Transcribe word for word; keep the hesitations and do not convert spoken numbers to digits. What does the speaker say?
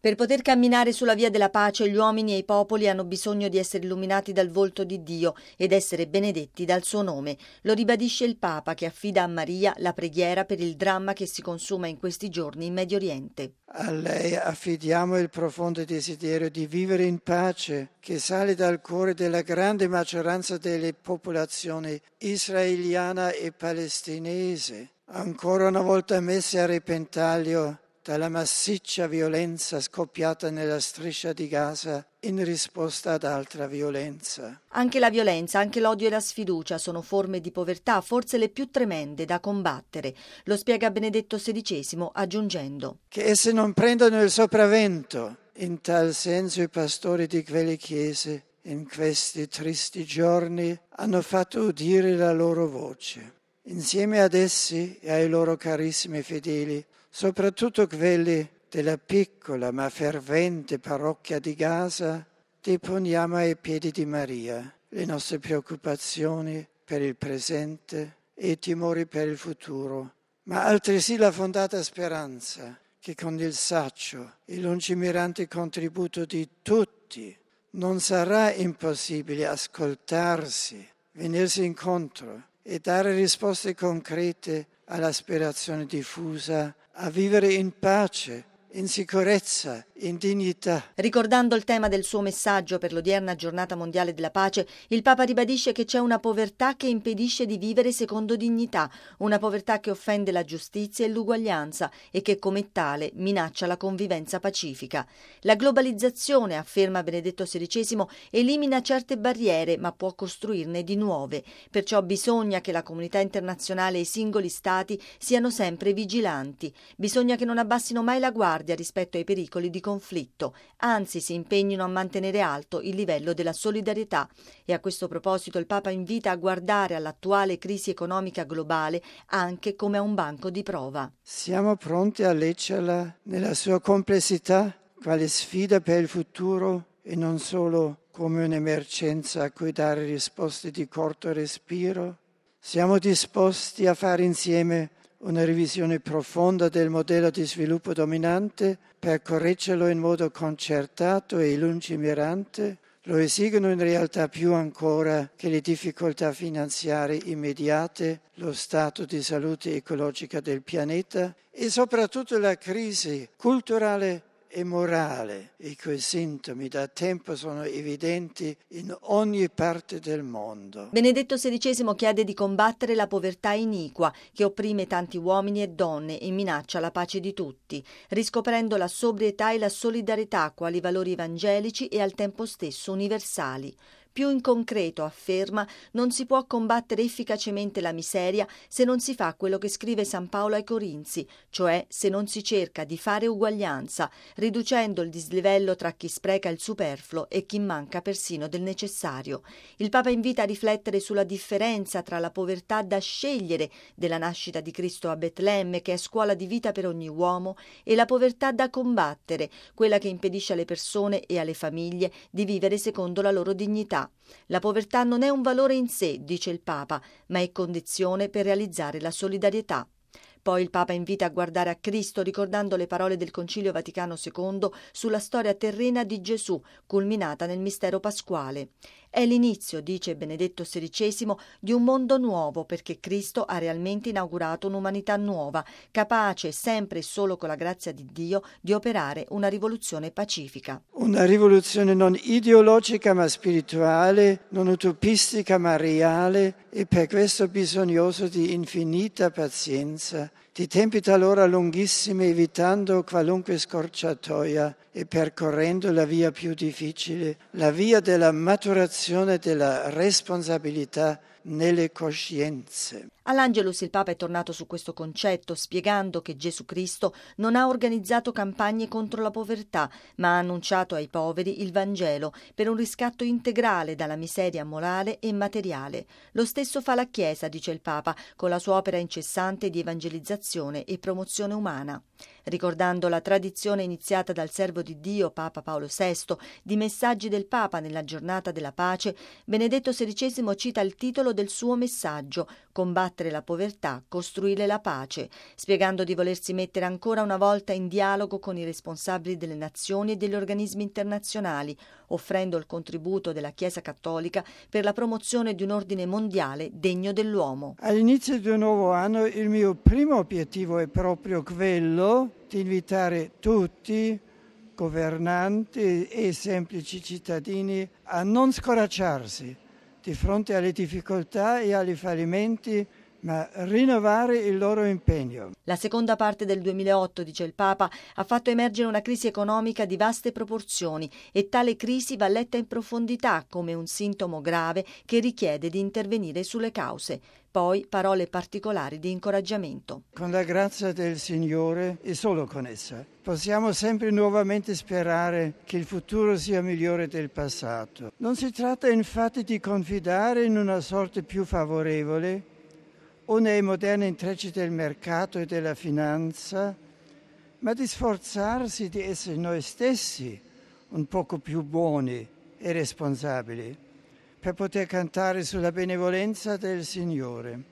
Per poter camminare sulla via della pace, gli uomini e i popoli hanno bisogno di essere illuminati dal volto di Dio ed essere benedetti dal suo nome. Lo ribadisce il Papa, che affida a Maria la preghiera per il dramma che si consuma in questi giorni in Medio Oriente. A lei affidiamo il profondo desiderio di vivere in pace, che sale dal cuore della grande maggioranza delle popolazioni israeliana e palestinese, ancora una volta messe a repentaglio dalla massiccia violenza scoppiata nella striscia di Gaza in risposta ad altra violenza. Anche la violenza, anche l'odio e la sfiducia sono forme di povertà, forse le più tremende da combattere. Lo spiega Benedetto sedicesimo aggiungendo che esse non prendono il sopravvento. In tal senso i pastori di quelle chiese in questi tristi giorni hanno fatto udire la loro voce. Insieme ad essi e ai loro carissimi fedeli, soprattutto quelli della piccola ma fervente parrocchia di Gaza, deponiamo ai piedi di Maria le nostre preoccupazioni per il presente e i timori per il futuro, ma altresì la fondata speranza che con il saggio e lungimirante contributo di tutti non sarà impossibile ascoltarsi, venirsi incontro e dare risposte concrete all'aspirazione diffusa a vivere in pace, in sicurezza, in dignità. Ricordando il tema del suo messaggio per l'odierna giornata mondiale della pace, il Papa ribadisce che c'è una povertà che impedisce di vivere secondo dignità, una povertà che offende la giustizia e l'uguaglianza e che come tale minaccia la convivenza pacifica. La globalizzazione, afferma Benedetto sedicesimo, elimina certe barriere ma può costruirne di nuove, perciò bisogna che la comunità internazionale e i singoli stati siano sempre vigilanti, bisogna che non abbassino mai la guardia rispetto ai pericoli di conflitto, anzi si impegnino a mantenere alto il livello della solidarietà. E a questo proposito il Papa invita a guardare all'attuale crisi economica globale anche come a un banco di prova. Siamo pronti a leggerla nella sua complessità, quale sfida per il futuro e non solo come un'emergenza a cui dare risposte di corto respiro? Siamo disposti a fare insieme una revisione profonda del modello di sviluppo dominante per correggerlo in modo concertato e lungimirante? Lo esigono in realtà più ancora che le difficoltà finanziarie immediate, lo stato di salute ecologica del pianeta e soprattutto la crisi culturale e morale, i cui sintomi da tempo sono evidenti in ogni parte del mondo. Benedetto sedicesimo chiede di combattere la povertà iniqua che opprime tanti uomini e donne e minaccia la pace di tutti, riscoprendo la sobrietà e la solidarietà quali valori evangelici e al tempo stesso universali. Più in concreto, afferma, non si può combattere efficacemente la miseria se non si fa quello che scrive San Paolo ai Corinzi, cioè se non si cerca di fare uguaglianza, riducendo il dislivello tra chi spreca il superfluo e chi manca persino del necessario. Il Papa invita a riflettere sulla differenza tra la povertà da scegliere della nascita di Cristo a Betlemme, che è scuola di vita per ogni uomo, e la povertà da combattere, quella che impedisce alle persone e alle famiglie di vivere secondo la loro dignità. La povertà non è un valore in sé, dice il Papa, ma è condizione per realizzare la solidarietà. Poi il Papa invita a guardare a Cristo ricordando le parole del Concilio Vaticano secondo sulla storia terrena di Gesù, culminata nel mistero pasquale. È l'inizio, dice Benedetto sedicesimo, di un mondo nuovo perché Cristo ha realmente inaugurato un'umanità nuova, capace sempre e solo con la grazia di Dio di operare una rivoluzione pacifica. Una rivoluzione non ideologica ma spirituale, non utopistica ma reale e per questo bisognoso di infinita pazienza, di tempi talora lunghissimi evitando qualunque scorciatoia e percorrendo la via più difficile, la via della maturazione della responsabilità nelle coscienze. All'Angelus il Papa è tornato su questo concetto, spiegando che Gesù Cristo non ha organizzato campagne contro la povertà, ma ha annunciato ai poveri il Vangelo per un riscatto integrale dalla miseria morale e materiale. Lo stesso fa la Chiesa, dice il Papa, con la sua opera incessante di evangelizzazione e promozione umana. Ricordando la tradizione iniziata dal servo di Dio, Papa Paolo sesto, di messaggi del Papa nella giornata della pace, Benedetto sedicesimo cita il titolo del suo messaggio, combattere la povertà, costruire la pace, spiegando di volersi mettere ancora una volta in dialogo con i responsabili delle nazioni e degli organismi internazionali, offrendo il contributo della Chiesa Cattolica per la promozione di un ordine mondiale degno dell'uomo. All'inizio di un nuovo anno il mio primo obiettivo è proprio quello di invitare tutti, governanti e semplici cittadini, a non scoraggiarsi di fronte alle difficoltà e agli fallimenti, ma rinnovare il loro impegno. La seconda parte del duemilaotto, dice il Papa, ha fatto emergere una crisi economica di vaste proporzioni e tale crisi va letta in profondità come un sintomo grave che richiede di intervenire sulle cause. Poi parole particolari di incoraggiamento. Con la grazia del Signore e solo con essa possiamo sempre nuovamente sperare che il futuro sia migliore del passato. Non si tratta infatti di confidare in una sorte più favorevole o nei moderni intrecci del mercato e della finanza, ma di sforzarsi di essere noi stessi un poco più buoni e responsabili per poter cantare sulla benevolenza del Signore.